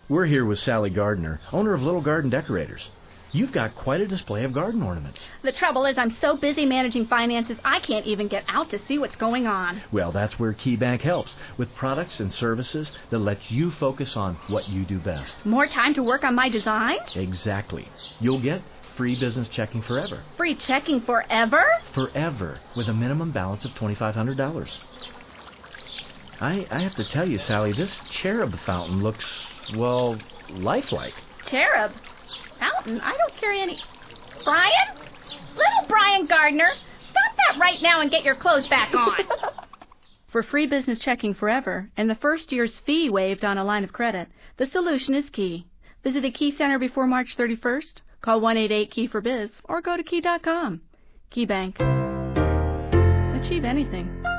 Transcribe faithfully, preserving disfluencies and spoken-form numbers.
We're here with Sally Gardner, owner of Little Garden Decorators. You've got quite a display of garden ornaments. The trouble is I'm so busy managing finances, I can't even get out to see what's going on. Well, that's where KeyBank helps, with products and services that let you focus on what you do best. More time to work on my design? Exactly. You'll get free business checking forever. Free checking forever? Forever, with a minimum balance of twenty-five hundred dollars. I, I have to tell you, Sally, this cherub fountain looks, well, lifelike. Cherub? Fountain? I don't carry any... Brian? Little Brian Gardner, stop that right now and get your clothes back on. For free business checking forever and the first year's fee waived on a line of credit, the solution is Key. Visit a Key Center before March thirty-first, call one eight eight key for biz, or go to key dot com. KeyBank. Achieve anything.